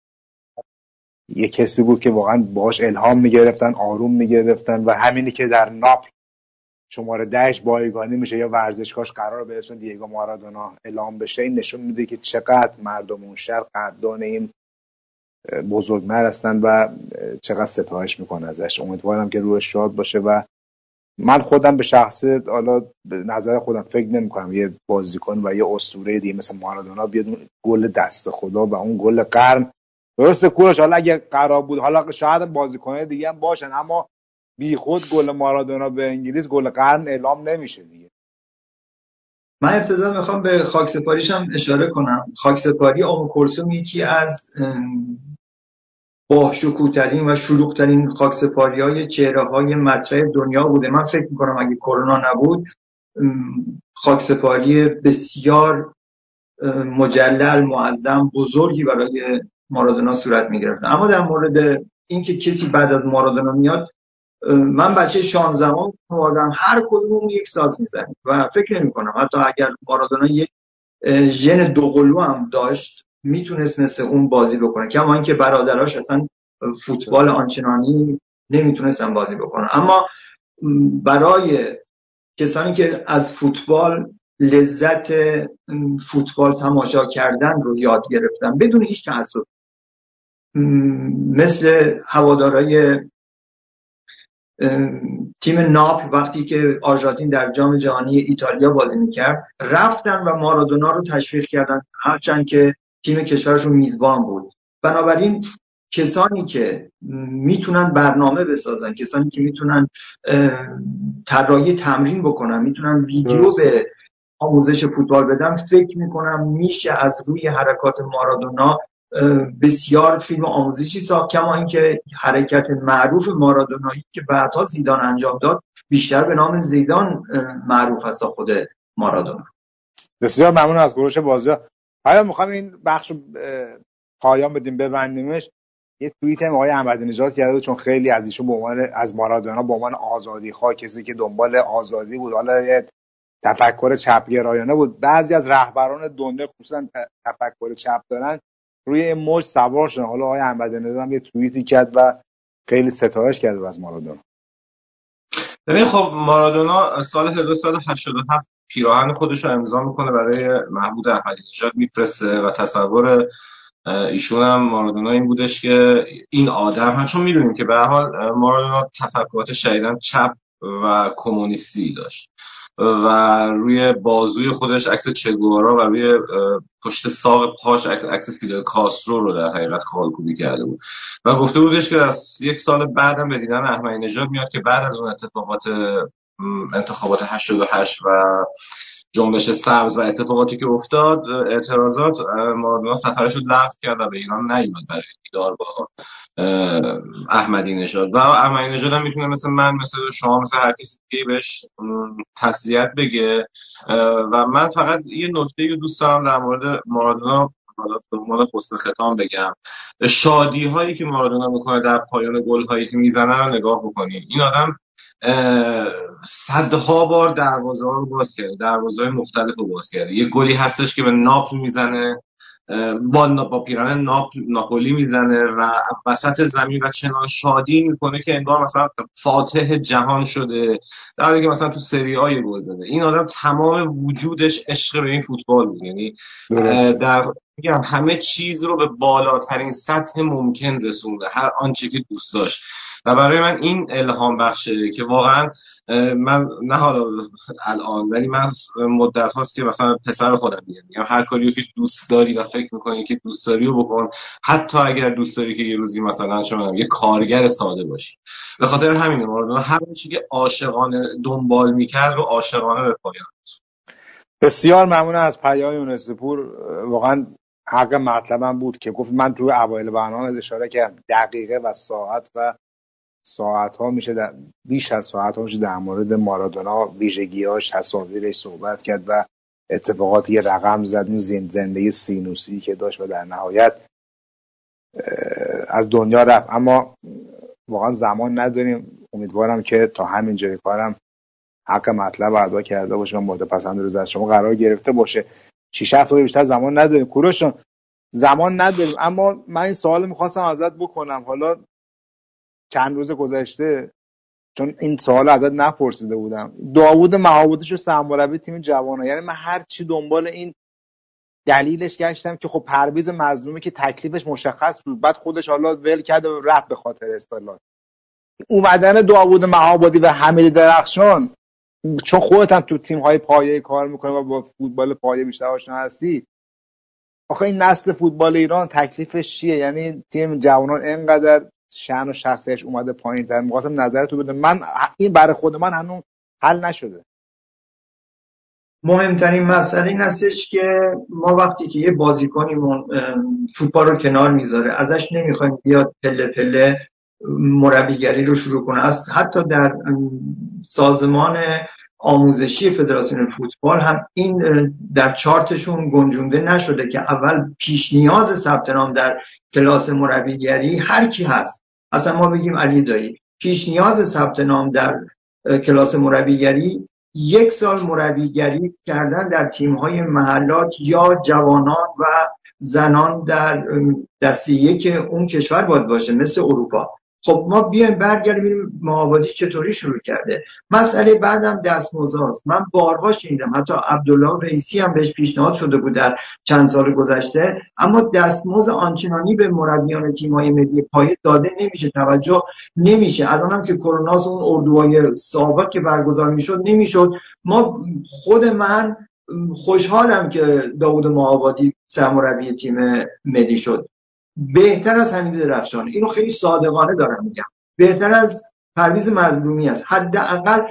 یه کسی بود که واقعا باهاش الهام میگرفتن، آروم میگرفتن. و همینی که در ناپل شماره 10 بایگانی میشه یا ورزشگاهش قرار به اسم دیگو مارادونا اعلام بشه، این نشون میده که چقدر مردم اون شهر قدردان این بزرگمرد هستن و چقدر ستایش میکنه ازش. امیدوارم که روحش شاد باشه و من خودم به شخصه حالا به نظر خودم فکر نمی‌کنم یه بازیکن و یه اسطوره دیگه مثل مارادونا بیاد گل دست خدا و اون گل قرن. درسته کوروش، حالا اگه قرار بود حالا شاید بازیکن‌های دیگه هم باشن، اما بیخود گل مارادونا به انگلیس گل قرن اعلام نمیشه دیگه. من ابتدا میخوام به خاکسپاریش هم اشاره کنم. خاکسپاری ام کلثوم یکی از باشکوه‌ترین و شلوغ‌ترین خاکسپاری‌های چهره‌های مطرح دنیا بوده. من فکر می‌کنم اگه کرونا نبود خاکسپاری بسیار مجلل، معظم، بزرگی برای مارادونا صورت می‌گرفت. اما در مورد اینکه کسی بعد از مارادونا میاد، من بچه 16 اومدم، هر کدوم یک ساز میزنیم و فکر نمی‌کنم حتی اگر مارادونا یک ژن دوقلو هم داشت میتونست مثل اون بازی بکنه، کما اینکه برادراش اصلا فوتبال آنچنانی نمیتونستن بازی بکنن. اما برای کسانی که از فوتبال لذت فوتبال تماشا کردن رو یاد گرفتن بدون هیچ تعصب، مثل هوادارهای تیم ناپل وقتی که آرژانتین در جام جهانی ایتالیا بازی میکرد رفتن و مارادونا رو تشویق کردن، هرچند که تیم کشورشون میزبان بود. بنابراین کسانی که میتونن برنامه بسازن، کسانی که میتونن طراحی تمرین بکنن، میتونن ویدیو به آموزش فوتبال بدن، فکر میکنم میشه از روی حرکات مارادونا بسیار فیلم آموزشی ساخت. کما اینکه حرکت معروف مارادونایی که بعدها زیدان انجام داد بیشتر به نام زیدان معروف است تا خود مارادونا. بسیار ممنون از کوروش بازی. حالا میخوام این بخش پایان بدیم، ببندیمش. یه توییت آقای احمدی نژاد کرده چون خیلی از ایشون به عنوان از مارادونا به عنوان آزادیخواه، کسی که دنبال آزادی بود، حالا یه تفکر چپگرایانه بود. بعضی از رهبران دنیا خصوصا تفکر چپ دارن روی این موج سوار شدن. حالا آقای احمدی نژاد هم یه توییتی کرد و خیلی ستایش کرد از مارادونا. ببین خب مارادونا سال 1987 پیراهن خودش رو امضا میکنه برای محمود احمدی نژاد میفرسته و تصور ایشون هم مارادونا این بودش که این آدم هم، چون میدونیم که به هر حال مارادونا تفکرات شدیداً چپ و کمونیستی داشت و روی بازوی خودش عکس چگوارا و روی پشت ساق پاش عکس فیدل کاسترو رو در حقیقت خالکوبی کرده بود و گفته بودش که از یک سال بعدم به دیدن احمدی نژاد میاد که بعد از اون انتخابات 88 و جنبش سبز و اتفاقاتی که افتاد، اعتراضات، مارادونا سفرش رو لغو کرد و به ایران نیومد برای دیدار با احمدی نژاد. و احمدی نژاد هم میتونه مثل من، مثل شما، مثل هر کسی دیگه بهش تسلیت بگه. و من فقط یه نکته رو دوست دارم در مورد مارادونا به عنوان حسن ختام بگم. شادی هایی که مارادونا میکنه در پایان گل هایی که میزنه رو نگاه بکنید. این آدم صدها بار دروازه ها رو باز کرده، دروازه های مختلف رو باز کرده. یه گلی هستش که به ناپل میزنه، با پیراهن ناپولی میزنه و وسط زمین و چنان شادی میکنه که انگار مثلا فاتح جهان شده، در حالی که مثلا تو سری آ یه گل زده. این آدم تمام وجودش عشق به این فوتبال بود، یعنی در میگم همه چیز رو به بالاترین سطح ممکن رسونده، هر آنچه که دوست داشت. و برای من این الهام بخشه که واقعا من نه حالا الان، ولی من مدت هاست که مثلا پسر خودم میگم هر کاریو که دوست داری و فکر میکنی که دوست داری رو بکن، حتی اگر دوست داری که یه روزی مثلا چون یه کارگر ساده باشی. به خاطر همینه مارادونا هر چیزی که عاشقانه دنبال میکرد رو عاشقانه به پایان. بسیار ممنون از پیام یونس پور. واقعا حق مطلبم بود که گفت، من تو اوایل برنامه اشاره کردم دقیقه و ساعت ها میشه، بیش از ساعت ها میشه در مورد مارادونا، ویژگی‌هاش، تصاویرش صحبت کرد و اتفاقاتی رقم زد، اون زندگی سینوسی که داشت و در نهایت از دنیا رفت. اما واقعا زمان نداریم. امیدوارم که تا همین جای کارم حق مطلب ادا کرده باشه و مورد پسند روز از شما قرار گرفته باشه. 6-7 دقیقه بیشتر زمان نداریم کوروشون، زمان نداریم. اما من این سوال میخواستم ازت بکنم. حالا چند روز گذشته، چون این سوال ازت نپرسیده بودم، داوود مهابودی شد سرمربی تیم جوانان. یعنی من هر چی دنبال این دلیلش گشتم که خب پرویز مظلومی که تکلیفش مشخص بود، بعد خودش حالا ول کرد و رفت به خاطر استقلال. اومدن داوود مهابادی و حمید درخشان، چون خودت هم تو تیم‌های پایه کار می‌کنی و با فوتبال پایه بیشتر آشنا هستی، آخه این نسل فوتبال ایران تکلیفش چیه؟ یعنی تیم جوانان اینقدر شأن و شخصیتش اومده پایین‌تر. می‌خواستم نظرتو بدم. من این برای خود من هنوز حل نشده. مهمترین مسئله این هستش که ما وقتی که یه بازیکنی فوتبال رو کنار میذاره، ازش نمیخوایم بیاد پله پله مربیگری رو شروع کنه. حتی در سازمان آموزشی فدراسیون فوتبال هم این در چارتشون گنجونده نشده که اول پیش نیاز ثبت نام در کلاس مربیگری هر کی هست، اصلا ما بگیم علی دایی، پیش نیاز ثبت نام در کلاس مربیگری 1 سال مربیگری کردن در تیم‌های محلات یا جوانان و زنان در دسته یک اون کشور باید باشه، مثل اروپا. خب ما بیایم برگردیم ببینیم مهابادی چطوری شروع کرده. مسئله بعدم دستمزدست. من بارها شنیدم، حتی عبدالله رئیسی هم بهش پیشنهاد شده بود در چند سال گذشته، اما دستمزد آنچنانی به مربیان تیم‌های ملی پایه داده نمیشه، توجه نمیشه. الان هم که کرونا اون اردوهای سابق که برگزار میشد نمیشد. خود من خوشحالم که داوود مهابادی سرمربی تیم ملی شد. بهتر از حمید درخشان، اینو خیلی صادقانه دارم میگم، بهتر از پرویز مظلومی است. حداقل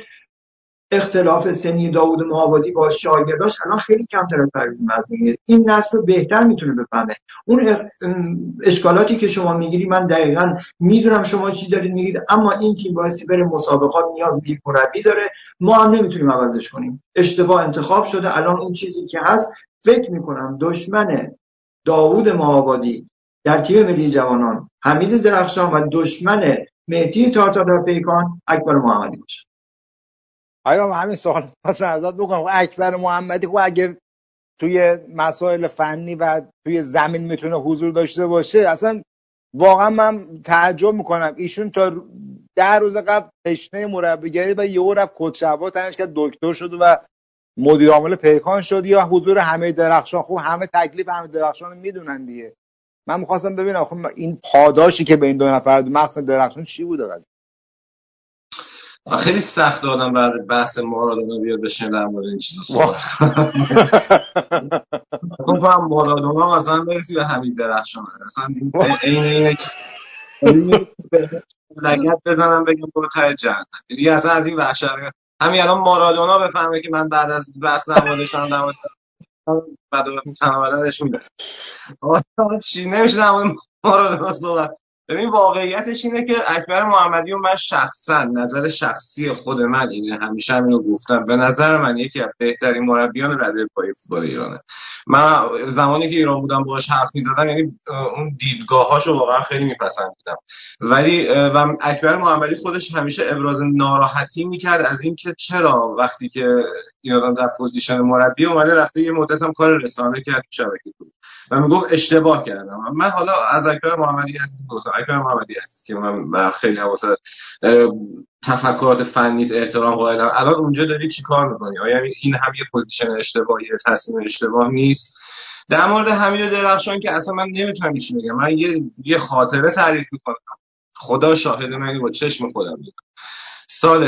اختلاف سنی داوود مهابادی با شاگرداش الان خیلی کمتر از پرویز مظلومیه. این نسل رو بهتر میتونه بفهمه. اون اشکالاتی که شما میگیری من دقیقاً میدونم شما چی دارید میگید، اما این تیم بایستی بره مسابقات، نیاز به یک مربی داره، ما هم نمیتونیم عوضش کنیم. اشتباه انتخاب شده. الان اون چیزی که هست، فکر میکنم دشمن داوود مهابادی در تیم ملی جوانان حمید درخشان و دشمن مهدی تارتار در پیکان اکبر محمدی باشه. آیا همین سوال واسه ازت بکنم، اکبر محمدی خب اگه توی مسائل فنی و توی زمین میتونه حضور داشته باشه، اصلا واقعا من تعجب میکنم. ایشون تا 10 روز قبل تشنه مربیگری و یهو رفت کدشبا تنش کرد، دکتر شد و مدیر عامل پیکان شد، یا حضور حمید درخشان. خب همه تکلیف حمید درخشان رو میدونن دیگه. من میخواستم ببینم خب این پاداشی که به این 2 نفر مخصوصا درخشان چی بوده قضیه. خیلی سخت آدم بعد بحث مارادونا بیاد بشینه در مورد این چیزا صحبت کنه. خب مارادونا مثلا برسی به حمید درخشان، اصلا اینه لگد بزنم بگم برو ته جهنم. دیگه اصلا از این وحشت همین الان مارادونا بفهمه که من بعد از بحث نمادشان بعد تناولش میده چی نمیشه در مورد مارادونا صحبت. ببین واقعیتش اینه که اکبر محمدی و من شخصا، نظر شخصی خود من اینه، همیشه همینو گفتم، به نظر من یکی از بهترین مربیان رده پای فوتبال ایرانه. من زمانی که ایران بودم باهاش حرف می‌زدم، یعنی اون دیدگاهاشو واقعا خیلی میپسندیدم. ولی و اکبر محمدی خودش همیشه ابراز ناراحتی میکرد از اینکه چرا وقتی که این آدم در پوزیشن مربی اومده رفته یه مدت هم کار رسانه کرد تو شبکه بود و میگفت اشتباه کردم. من حالا از اکبر محمدی عزیز گفتم، اکبر محمدی عزیز که من خیلی واسه تفکرات فنیت احترام قائلم، الان اونجا داری چیکار می‌کنی؟ آیا این هم یه پوزیشن اشتباهی، تصمیم اشتباه نیست؟ در مورد حمید درخشان که اصلا من نمیتونم چی بگم. من یه خاطره تعریف می‌کنم، خدا شاهد من، با چشم خودم دیدم. سال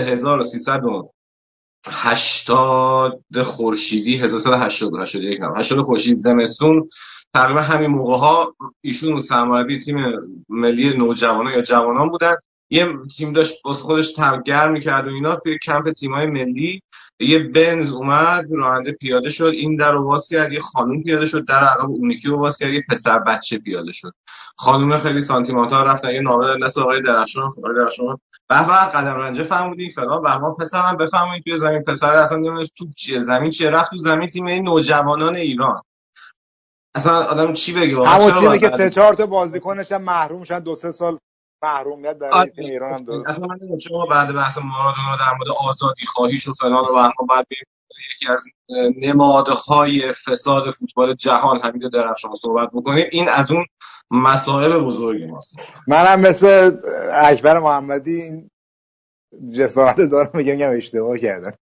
1380 خورشیدی 80 خورشیدی زمستون، تقریبا همین موقع‌ها ایشون سرمربی تیم ملی نوجوانان یا جوانان بودن. یه تیم داشت واسه خودش گرم می‌کرد و اینا. توی کمپ تیم‌های ملی یه بنز اومد، راننده پیاده شد، این در رو باز کرد، یه خانم پیاده شد، در عقب اونیکی رو باز کرد، یه پسر بچه پیاده شد. خانم خیلی سانتیمانتال رفتن یه نامه دادن دست آقای درخشان. به قدم رنجه فرمودین فلان، برام پسرم بفرمایید توی زمین. پسر اصلا نمی‌دونه تو چیه، زمین چیه، رفت تو زمین تیم نوجوانان ایران. اصلا آدم چی بگه؟ همون تیمی که 3-4 تا بازیکنش هم محروم شدن، 2-3 سال محرومیت در تیم ایران هم داره. اصلا من نمی‌دونم چرا بعد بحث مارادونا در مورد آزادی خواهیش و فلان و بهمان بعد یکی از نمادهای فساد فوتبال جهان حمید درخشان صحبت بکنیم. این از اون مسائل بزرگی ماست. منم مثل اکبر محمدی این جسارت دارم میگم اشتباه کردم.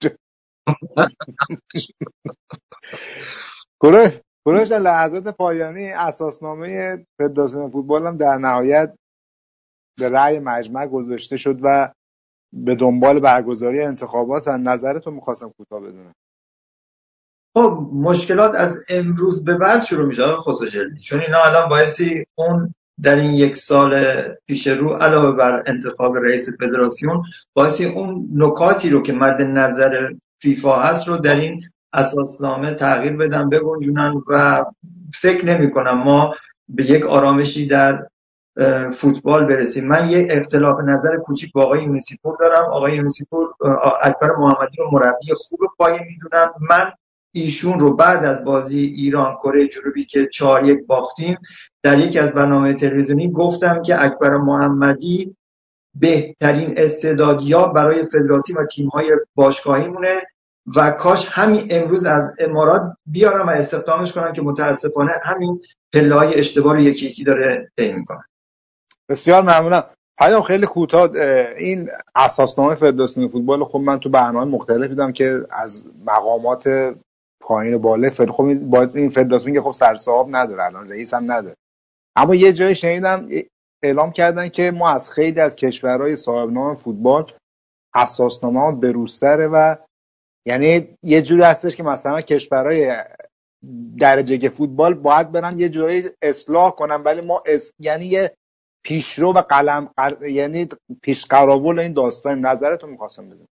کوروش لحظات پایانی اساسنامه فدراسیون فوتبال هم در نهایت به رأی مجمع گذاشته شد و به دنبال برگزاری انتخابات. نظرتون میخواستم کوتاه بدونم. خب مشکلات از امروز به بعد شروع میشه خصوصی، چون اینا الان بایستی اون در این یک سال پیش رو علاوه بر انتخاب رئیس فدراسیون بایستی اون نکاتی رو که مد نظر فیفا هست رو در این اساسنامه تغییر بدن، بگنجونن و فکر نمی کنم ما به یک آرامشی در فوتبال برسیم. من یک اختلاف نظر کوچیک با آقای یونسیپور دارم. آقای یونسیپور اکبر محمدی رو مربی خوب پایه میدونم. من ایشون رو بعد از بازی ایران کره جنوبی که 4-1 باختیم در یکی از برنامه تلویزیونی گفتم که اکبر محمدی بهترین استعدادیاب برای فدراسیون و تیم‌های باشگاهی مونه و کاش همین امروز از امارات بیارم و استخدامش کنم که متاسفانه همین پله‌های اشتباه رو یکی یکی داره طی می‌کنه. بسیار ممنونم. پیام خیلی کوتاه، این اساسنامه فدراسیون فوتبال خب من تو برنامه مختلف دیدم که از مقامات پایین و بالا خب این فدراسیون که خب سرصاحب نداره، الان رئیس هم نداره، اما یه جایی شنیدم اعلام کردن که ما از خیلی از کشورهای صاحب نام فوتبال اساسنامه بروزتره و یعنی یه جوری هستش که مثلا کشورهای درجه فوتبال باید برن یه جوری اصلاح کنن، ولی ما یعنی یه پیشرو و یعنی پیشقراول این داستان. نظرتون می‌خواستم بدونم.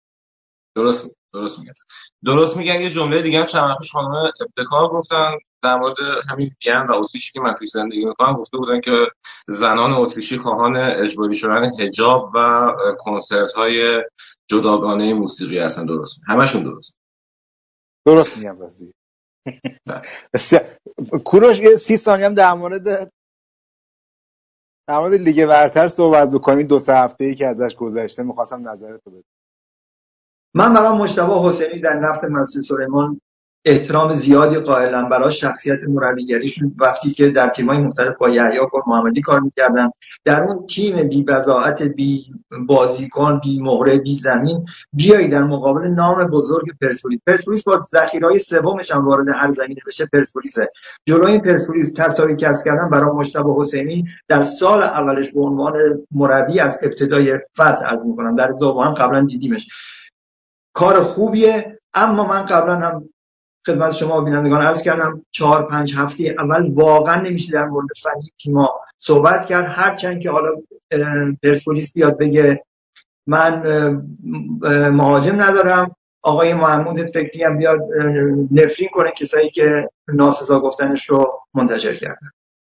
درست میگن. یه جمله دیگه هم چند وقت پیش خانم ابتکار گفتن در مورد همین وین و اتریشی که من توی زندگی میکنم، گفته بودن که زنان اتریشی خواهان اجباری شدن حجاب و کنسرت‌های جداگانه موسیقی هستن. درست همشون درست میگم بس دیگه. کوروش یه 30 ثانیه هم در مورد لیگ برتر صحبت بکنید، 2-3 هفته‌ای که ازش گذشته می‌خواستم نظرتو بدم. من برای مجتبی حسینی در نفت مسجد سلیمان احترام زیادی قائلم برای شخصیت مربیگریشون. وقتی که در تیم‌های مختلف با یحیی گل محمدی کار می‌کردن، در اون تیم بی بضاعت، بی بازیکن، بی مهره، بی زمین، بیایی در مقابل نام بزرگ پرسپولیس با ذخیره‌های سومش هم وارد هر زمینه بشه پرسپولیسه. جلوی این پرسپولیس تساوی کسب کردن برای مجتبی حسینی در سال اولش به عنوان مربی از ابتدای فصل عرض می‌کنم، در دوم قبلا دیدیمش، کار خوبیه. اما من قبلا هم خدمت شما بینندگان عرض کردم 4-5 هفته اول واقعا نمیشه در مورد فنی تیم‌ها صحبت کرد، هرچند که حالا پرسپولیس بیاد بگه من مهاجم ندارم، آقای محمود فکری هم بیاد نفرین کنه کسایی که ناسزا گفتنش رو منتشر کردن.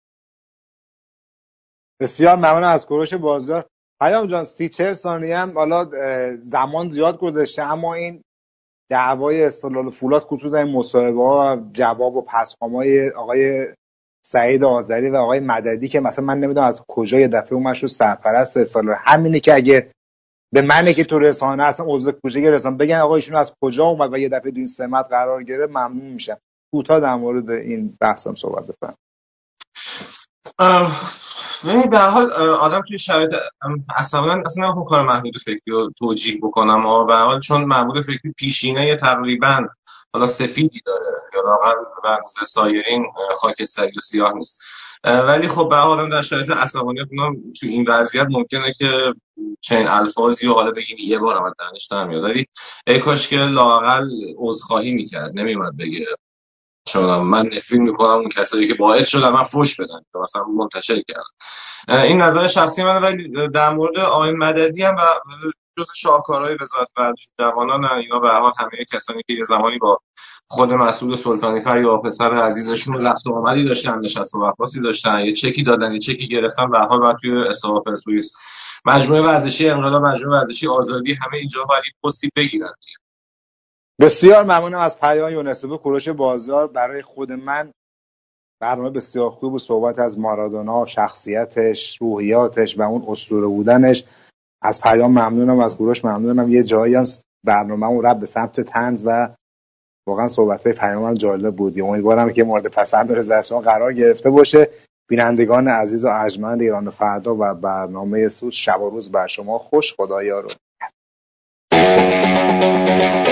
بسیار ممنون از کوروش بازار. پیام جان 30-40 ثانیه هم حالا زمان زیاد گذشته، اما این دعوای استقلال فولاد خصوصا این مصاحبه‌ها و جواب و پسخام‌های آقای سعید آذری و آقای مددی که مثلا من نمیدونم از کجا یه دفعه اومد شد سرپرست استقلال، همینه که اگه به منه که تو رسانه هستم عضو کوچه رسانه بگن آقا ایشون از کجا اومد و یه دفعه تو این سمت قرار گرفت، ممنون میشم. کوتاه در مورد این بحثم صحبت بفرمایید. ببین به هر حال آدم توی شرایط اصلا نمیخوام کار محمود فکری رو توجیه بکنم، اما به هر حال چون محمود فکری پیشینه تقریبا حالا سفیدی داره یا واقعا برعکس سایرین خاکستری و سیاه نیست، ولی خب به هر حال در شرایط عصبانیت اونم تو این وضعیت ممکنه که چنین الفاظی رو حالا بگیم یه بار هم دانش نمیاد، ولی ای کاش که لااقل عذرخواهی میکرد، نمیومد بگه من نفرین میکنم اون کسایی که باعث شدن من فوش بدن که مثلا منتشر کردن. این نظر شخصی منه. ولی در مورد آقای مددی هم و جز شاهکارهای وزارت ورزش جوانان، اینا به هر حال همه کسانی که یه زمانی با خود مسعود سلطانی‌فر یا پسر عزیزشون رفت و آمدی داشتن، نشست و وقفاتی داشتن، یه چکی دادن، یه چکی گرفتن، به هر حال بعد توی حساب پرسپولیس مجموعه ورزشی انقلاب، مجموعه ورزشی آزادی، همه اینجا باید پستی بگیرن. بسیار ممنونم از پیام یونسبو کوروش بازار. برای خود من برنامه بسیار خوب و صحبت از مارادونا، شخصیتش، روحیاتش و اون اسطوره بودنش. از پیام ممنونم، از کوروش ممنونم. یه جایی هم برنامه‌مون رفت به سمت طنز و واقعا صحبت‌های پیامم جالب بود. امیدوارم که مورد پسند رضایت‌شما قرار گرفته باشه. بینندگان عزیز و ارجمند ایران فردا و برنامه سود، شب و روز بر شما خوش. خدایا رو